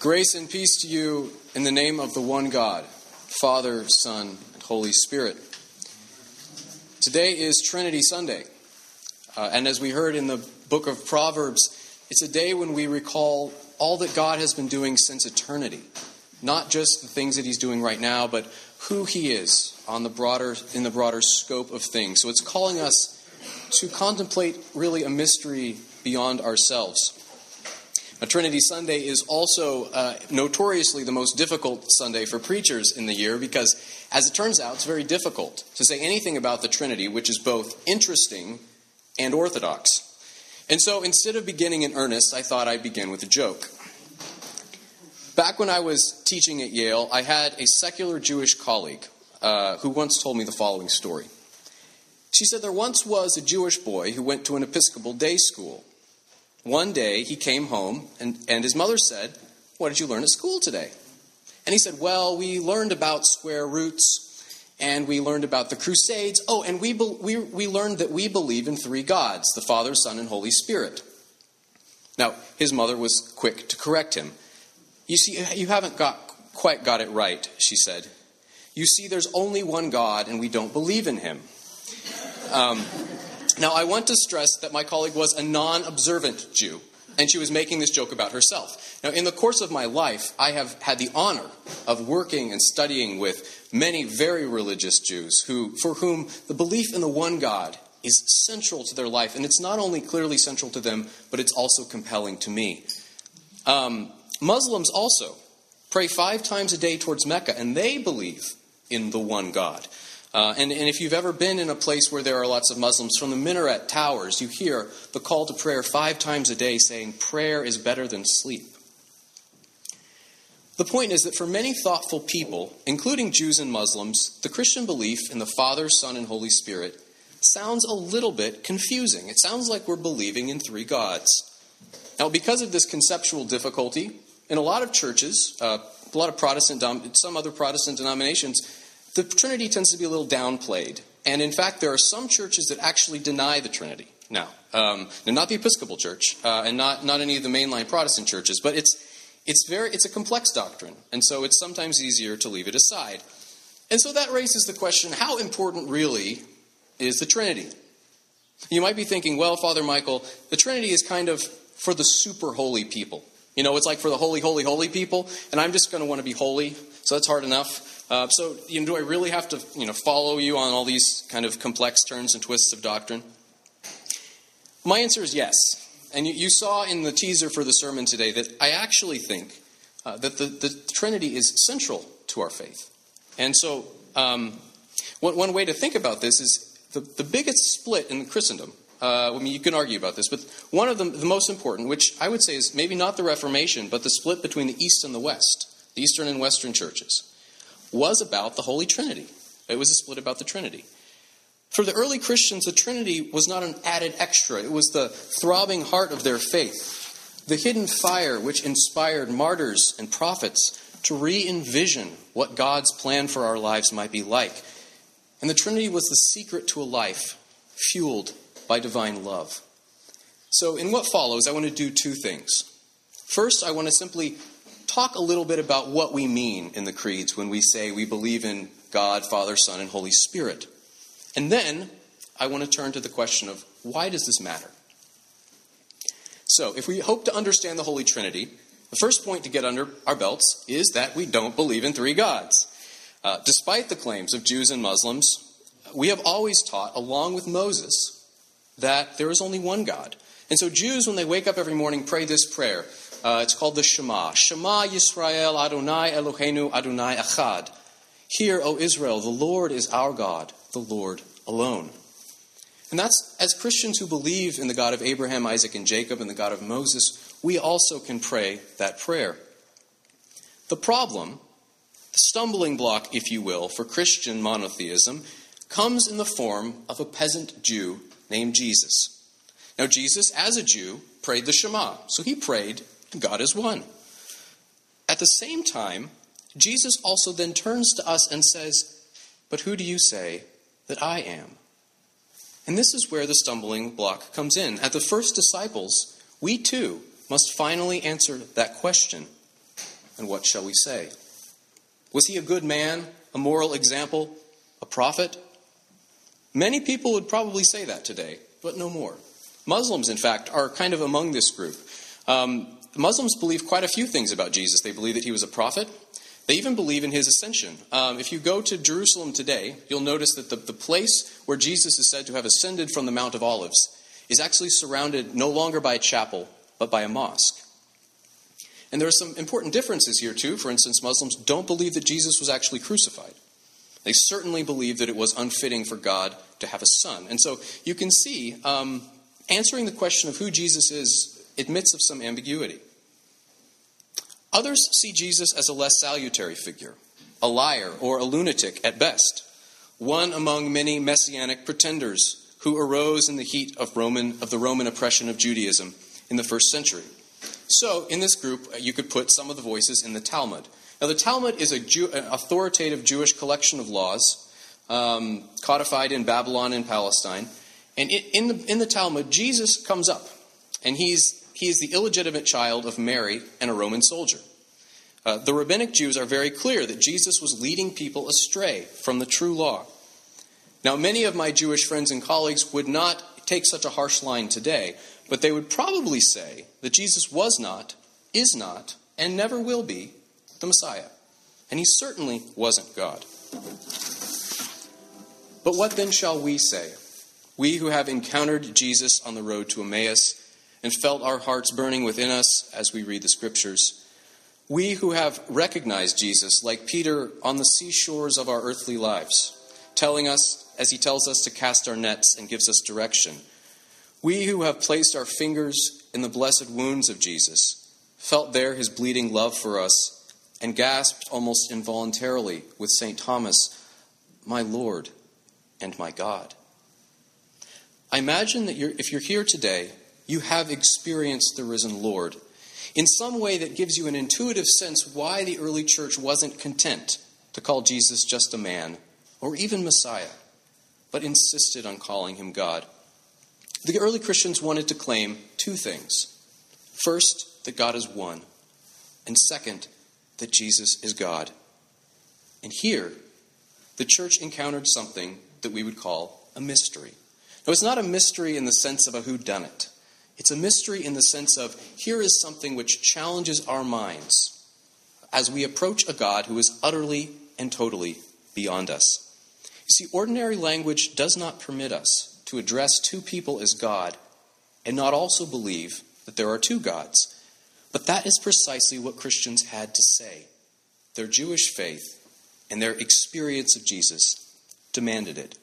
Grace and peace to you in the name of the one God, Father, Son, and Holy Spirit. Today is Trinity Sunday, and as we heard in the book of Proverbs, it's a day when we recall all that God has been doing since eternity. Not just the things that He's doing right now, but who He is in the broader scope of things. So it's calling us to contemplate really a mystery beyond ourselves. Trinity Sunday is also notoriously the most difficult Sunday for preachers in the year because, as it turns out, it's very difficult to say anything about the Trinity, which is both interesting and orthodox. And so instead of beginning in earnest, I thought I'd begin with a joke. Back when I was teaching at Yale, I had a secular Jewish colleague who once told me the following story. She said there once was a Jewish boy who went to an Episcopal day school. One day he came home and his mother said, "What did you learn at school today?" And he said, "Well, we learned about square roots and we learned about the Crusades. Oh, and we learned that we believe in three gods, the Father, Son, and Holy Spirit." Now, his mother was quick to correct him. "You see, you haven't quite got it right," she said. "You see, there's only one God and we don't believe in Him." Now, I want to stress that my colleague was a non-observant Jew, and she was making this joke about herself. Now, in the course of my life, I have had the honor of working and studying with many very religious Jews for whom the belief in the one God is central to their life, and it's not only clearly central to them, but it's also compelling to me. Muslims also pray 5 times a day towards Mecca, and they believe in the one God. And if you've ever been in a place where there are lots of Muslims, from the minaret towers, you hear the call to prayer 5 times a day saying, "Prayer is better than sleep." The point is that for many thoughtful people, including Jews and Muslims, the Christian belief in the Father, Son, and Holy Spirit sounds a little bit confusing. It sounds like we're believing in 3 gods. Now, because of this conceptual difficulty, in a lot of churches, some other Protestant denominations, the Trinity tends to be a little downplayed. And in fact, there are some churches that actually deny the Trinity. Now, not the Episcopal Church, and not any of the mainline Protestant churches, but it's a complex doctrine, and so it's sometimes easier to leave it aside. And so that raises the question, how important really is the Trinity? You might be thinking, well, Father Michael, the Trinity is kind of for the super holy people. You know, it's like for the holy, holy, holy people, and I'm just going to want to be holy, so that's hard enough. So do I really have to, follow you on all these kind of complex turns and twists of doctrine? My answer is yes. And you saw in the teaser for the sermon today that I actually think that the Trinity is central to our faith. And so one way to think about this is the biggest split in Christendom. You can argue about this, but one of the most important, which I would say is maybe not the Reformation, but the split between the East and the West, the Eastern and Western churches, was about the Holy Trinity. It was a split about the Trinity. For the early Christians, the Trinity was not an added extra. It was the throbbing heart of their faith, the hidden fire which inspired martyrs and prophets to re-envision what God's plan for our lives might be like. And the Trinity was the secret to a life fueled by divine love. So in what follows, I want to do 2 things. First, I want to simply talk a little bit about what we mean in the creeds when we say we believe in God, Father, Son, and Holy Spirit. And then I want to turn to the question of why does this matter? So if we hope to understand the Holy Trinity, the first point to get under our belts is that we don't believe in 3 gods. Despite the claims of Jews and Muslims, we have always taught, along with Moses, that there is only one God. And so Jews, when they wake up every morning, pray this prayer. It's called the Shema. Shema Yisrael Adonai Eloheinu Adonai Echad. Hear, O Israel, the Lord is our God, the Lord alone. And that's, as Christians who believe in the God of Abraham, Isaac, and Jacob, and the God of Moses, we also can pray that prayer. The problem, the stumbling block, if you will, for Christian monotheism, comes in the form of a peasant Jew named Jesus. Now, Jesus, as a Jew, prayed the Shema. So he prayed, God is one. At the same time, Jesus also then turns to us and says, "But who do you say that I am?" And this is where the stumbling block comes in. At the first disciples, we too must finally answer that question. And what shall we say? Was he a good man, a moral example, a prophet? Many people would probably say that today, but no more. Muslims, in fact, are kind of among this group. Muslims believe quite a few things about Jesus. They believe that he was a prophet. They even believe in his ascension. If you go to Jerusalem today, you'll notice that the place where Jesus is said to have ascended from the Mount of Olives is actually surrounded no longer by a chapel, but by a mosque. And there are some important differences here, too. For instance, Muslims don't believe that Jesus was actually crucified. They certainly believe that it was unfitting for God to have a son. And so you can see, answering the question of who Jesus is admits of some ambiguity. Others see Jesus as a less salutary figure, a liar or a lunatic at best, one among many messianic pretenders who arose in the heat of the Roman oppression of Judaism in the first century. So, in this group, you could put some of the voices in the Talmud. Now, the Talmud is an authoritative Jewish collection of laws codified in Babylon and Palestine. And in the Talmud, Jesus comes up, and he is the illegitimate child of Mary and a Roman soldier. The rabbinic Jews are very clear that Jesus was leading people astray from the true law. Now, many of my Jewish friends and colleagues would not take such a harsh line today, but they would probably say that Jesus was not, is not, and never will be the Messiah. And he certainly wasn't God. But what then shall we say? We who have encountered Jesus on the road to Emmaus and felt our hearts burning within us as we read the Scriptures. We who have recognized Jesus, like Peter, on the seashores of our earthly lives, telling us, as he tells us to cast our nets and gives us direction. We who have placed our fingers in the blessed wounds of Jesus, felt there his bleeding love for us, and gasped almost involuntarily with St. Thomas, "My Lord and my God." I imagine that if you're here today, you have experienced the risen Lord in some way that gives you an intuitive sense why the early church wasn't content to call Jesus just a man or even Messiah, but insisted on calling him God. The early Christians wanted to claim two things. First, that God is one, and second, that Jesus is God. And here, the church encountered something that we would call a mystery. Now, it's not a mystery in the sense of a whodunit. It's a mystery in the sense of here is something which challenges our minds as we approach a God who is utterly and totally beyond us. You see, ordinary language does not permit us to address two people as God and not also believe that there are two gods. But that is precisely what Christians had to say. Their Jewish faith and their experience of Jesus demanded it.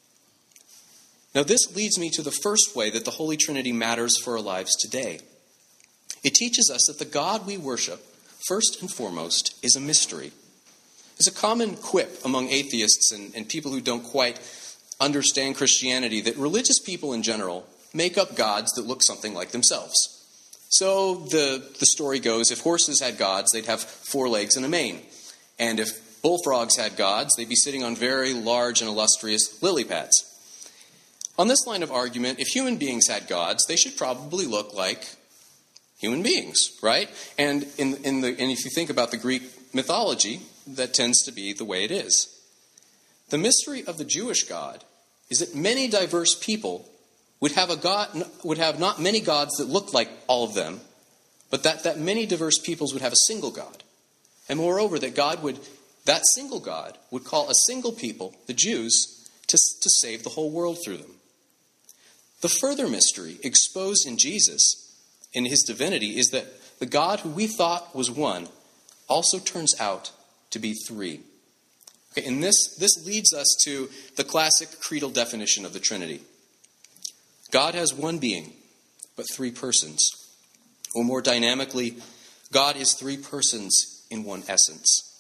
Now, this leads me to the first way that the Holy Trinity matters for our lives today. It teaches us that the God we worship, first and foremost, is a mystery. There's a common quip among atheists and people who don't quite understand Christianity that religious people in general make up gods that look something like themselves. So the story goes, if horses had gods, they'd have 4 legs and a mane. And if bullfrogs had gods, they'd be sitting on very large and illustrious lily pads. On this line of argument, if human beings had gods, they should probably look like human beings, right? And if you think about the Greek mythology, that tends to be the way it is. The mystery of the Jewish God is that many diverse people would have not many gods that looked like all of them, but that many diverse peoples would have a single God. And moreover, that single God would call a single people, the Jews, to save the whole world through them. The further mystery exposed in Jesus, in his divinity, is that the God who we thought was one also turns out to be 3. Okay, and this leads us to the classic creedal definition of the Trinity. God has one being, but 3 persons. Or more dynamically, God is 3 persons in one essence.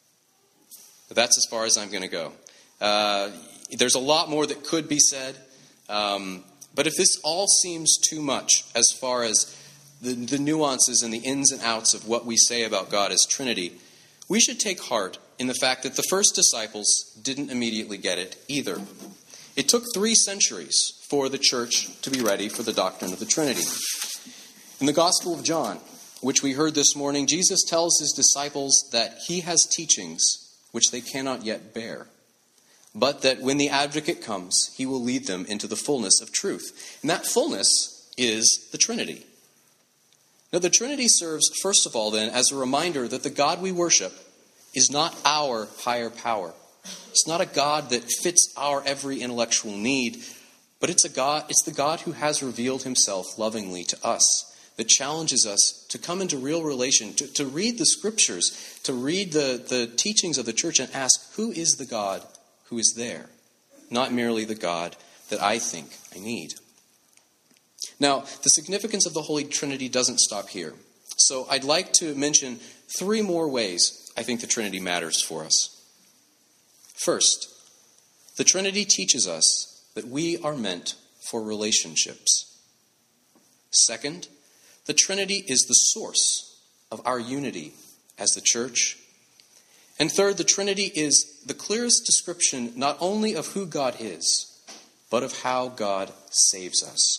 But that's as far as I'm going to go. There's a lot more that could be said, but if this all seems too much as far as the nuances and the ins and outs of what we say about God as Trinity, we should take heart in the fact that the first disciples didn't immediately get it either. It took 3 centuries for the church to be ready for the doctrine of the Trinity. In the Gospel of John, which we heard this morning, Jesus tells his disciples that he has teachings which they cannot yet bear, but that when the advocate comes, he will lead them into the fullness of truth. And that fullness is the Trinity. Now, the Trinity serves, first of all, then, as a reminder that the God we worship is not our higher power. It's not a God that fits our every intellectual need, but it's the God who has revealed himself lovingly to us, that challenges us to come into real relation, to read the scriptures, to read the teachings of the church and ask, who is the God who is there? Not merely the God that I think I need. Now, the significance of the Holy Trinity doesn't stop here. So I'd like to mention 3 more ways I think the Trinity matters for us. First, the Trinity teaches us that we are meant for relationships. Second, the Trinity is the source of our unity as the church. And third, the Trinity is the clearest description not only of who God is, but of how God saves us.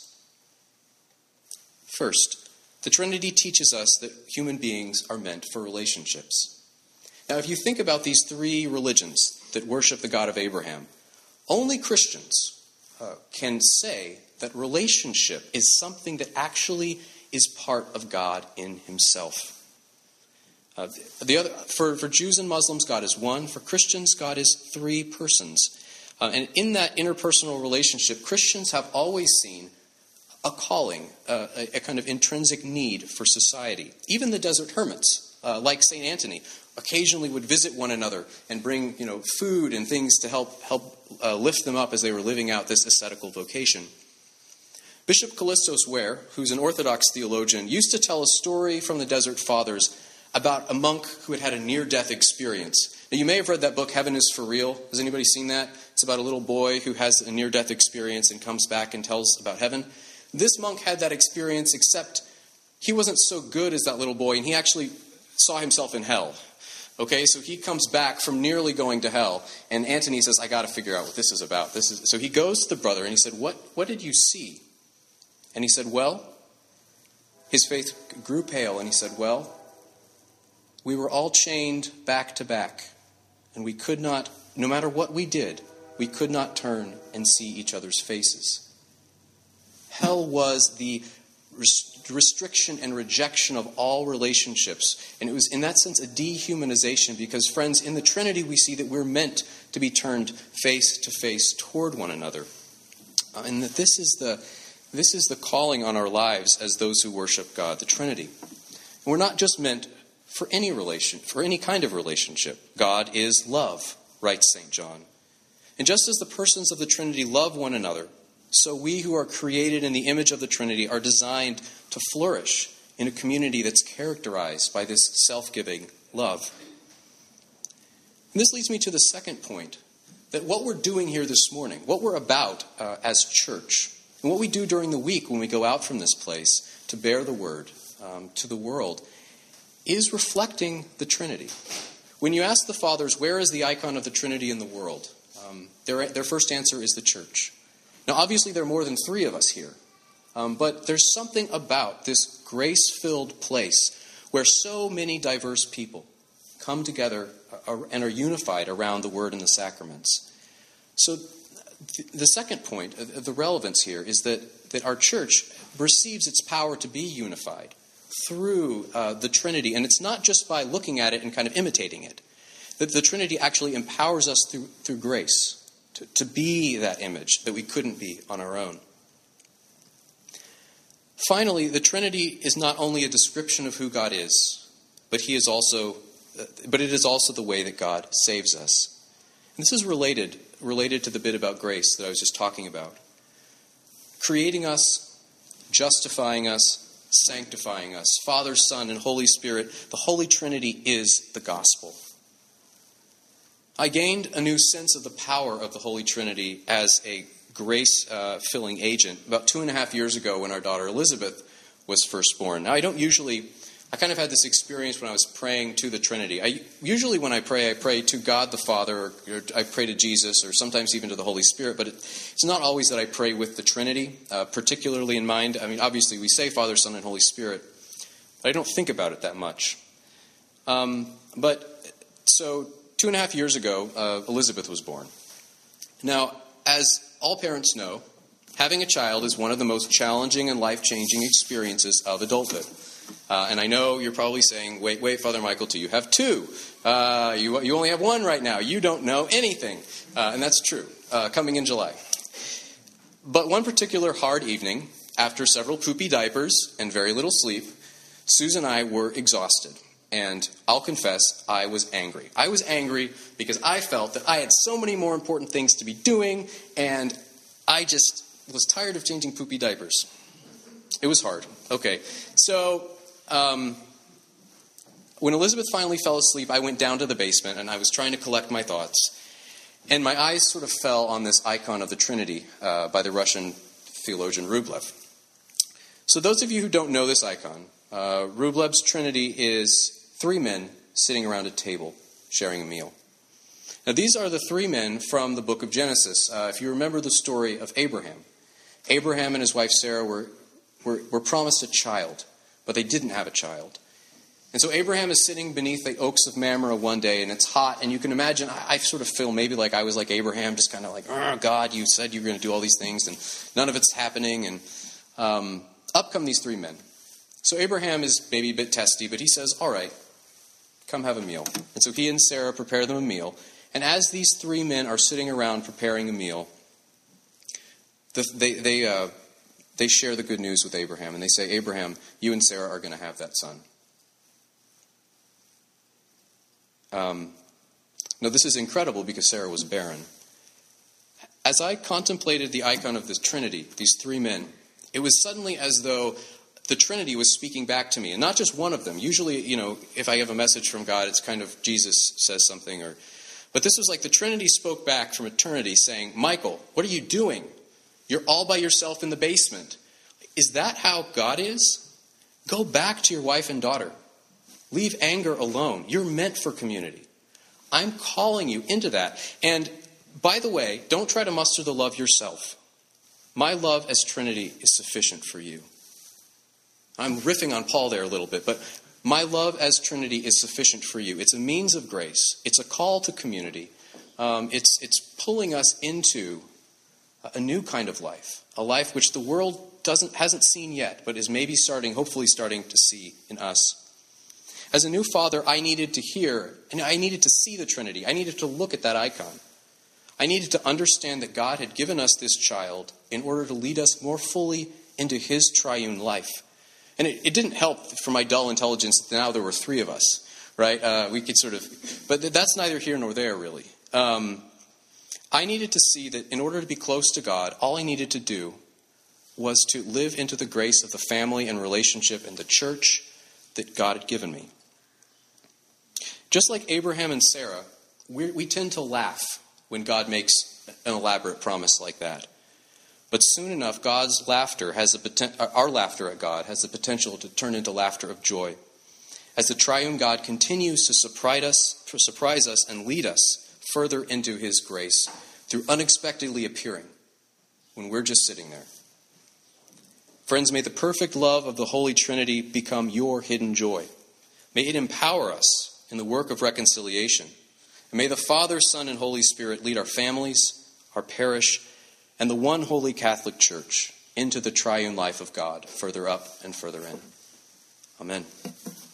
First, the Trinity teaches us that human beings are meant for relationships. Now, if you think about these 3 religions that worship the God of Abraham, only Christians can say that relationship is something that actually is part of God in himself. For Jews and Muslims, God is one. For Christians, God is 3 persons. And in that interpersonal relationship, Christians have always seen a calling, a kind of intrinsic need for society. Even the desert hermits, like St. Anthony, occasionally would visit one another and bring, food and things to help lift them up as they were living out this ascetical vocation. Bishop Kallistos Ware, who's an Orthodox theologian, used to tell a story from the Desert Fathers about a monk who had had a near-death experience. Now, you may have read that book, Heaven is for Real. Has anybody seen that? It's about a little boy who has a near-death experience and comes back and tells about heaven. This monk had that experience, except he wasn't so good as that little boy, and he actually saw himself in hell. Okay, so he comes back from nearly going to hell, and Antony says, I got to figure out what this is about. So he goes to the brother, and he said, What did you see? And he said, well, his face grew pale, and he said, well, we were all chained back to back, and we could not, no matter what we did, we could not turn and see each other's faces. Hell was the restriction and rejection of all relationships. And it was, in that sense, a dehumanization, because, friends, in the Trinity we see that we're meant to be turned face to face toward one another. And that this is the calling on our lives as those who worship God, the Trinity. And we're not just meant for any kind of relationship. God is love, writes St. John. And just as the persons of the Trinity love one another, so we who are created in the image of the Trinity are designed to flourish in a community that's characterized by this self-giving love. And this leads me to the second point, that what we're doing here this morning, what we're about as church, and what we do during the week when we go out from this place to bear the word to the world, is reflecting the Trinity. When you ask the fathers, where is the icon of the Trinity in the world? Their first answer is the church. Now, obviously, there are more than 3 of us here. But there's something about this grace-filled place where so many diverse people come together and are unified around the Word and the sacraments. So the second point, the relevance here, is that our church receives its power to be unified through the Trinity. And it's not just by looking at it and kind of imitating it. That the Trinity actually empowers us through grace to be that image that we couldn't be on our own. Finally, the Trinity is not only a description of who God is, but it is also the way that God saves us. And this is related to the bit about grace that I was just talking about. Creating us, justifying us, sanctifying us, Father, Son, and Holy Spirit, the Holy Trinity is the gospel. I gained a new sense of the power of the Holy Trinity as a grace-filling agent about 2.5 years ago when our daughter Elizabeth was first born. Now, I kind of had this experience when I was praying to the Trinity. Usually when I pray to God the Father, or I pray to Jesus, or sometimes even to the Holy Spirit, but it's not always that I pray with the Trinity, particularly in mind. I mean, obviously we say Father, Son, and Holy Spirit. I don't think about it that much. But so 2.5 years ago, Elizabeth was born. Now, as all parents know, having a child is one of the most challenging and life-changing experiences of adulthood. And I know you're probably saying, wait, Father Michael, do you have two? You only have one right now. You don't know anything. And that's true, coming in July. But one particular hard evening, after several poopy diapers and very little sleep, Susan and I were exhausted. And I'll confess, I was angry. I was angry because I felt that I had so many more important things to be doing, and I just was tired of changing poopy diapers. It was hard. Okay, so when Elizabeth finally fell asleep, I went down to the basement, and I was trying to collect my thoughts. And my eyes sort of fell on this icon of the Trinity by the Russian theologian Rublev. So those of you who don't know this icon, Rublev's Trinity is 3 men sitting around a table sharing a meal. Now these are the 3 men from the book of Genesis. If you remember the story of Abraham. Abraham and his wife Sarah were promised a child, but they didn't have a child. And so Abraham is sitting beneath the oaks of Mamre one day, and it's hot, and you can imagine, I sort of feel maybe like I was like Abraham, just kind of like, oh, God, you said you were going to do all these things, and none of it's happening, and up come these 3 men. So Abraham is maybe a bit testy, but he says, all right, come have a meal. And so he and Sarah prepare them a meal, and as these 3 men are sitting around preparing a meal, they share the good news with Abraham, and they say, Abraham, you and Sarah are going to have that son. Now, this is incredible because Sarah was barren. As I contemplated the icon of the Trinity, these 3 men, it was suddenly as though the Trinity was speaking back to me, and not just one of them. Usually, if I have a message from God, it's kind of Jesus says something, but this was like the Trinity spoke back from eternity saying, Michael, what are you doing? You're all by yourself in the basement. Is that how God is? Go back to your wife and daughter. Leave anger alone. You're meant for community. I'm calling you into that. And by the way, don't try to muster the love yourself. My love as Trinity is sufficient for you. I'm riffing on Paul there a little bit, but my love as Trinity is sufficient for you. It's a means of grace. It's a call to community. It's pulling us into a new kind of life, a life which the world hasn't seen yet, but is maybe hopefully starting to see in us. As a new father, I needed to hear, and I needed to see the Trinity. I needed to look at that icon. I needed to understand that God had given us this child in order to lead us more fully into his triune life. And it didn't help for my dull intelligence that now there were 3 of us, right? We could but that's neither here nor there, really. I needed to see that in order to be close to God, all I needed to do was to live into the grace of the family and relationship and the church that God had given me. Just like Abraham and Sarah, we tend to laugh when God makes an elaborate promise like that. But soon enough, our laughter at God has the potential to turn into laughter of joy, as the triune God continues to surprise us and lead us further into his grace through unexpectedly appearing when we're just sitting there. Friends, may the perfect love of the Holy Trinity become your hidden joy. May it empower us in the work of reconciliation. And may the Father, Son, and Holy Spirit lead our families, our parish, and the one holy Catholic Church into the triune life of God, further up and further in. Amen.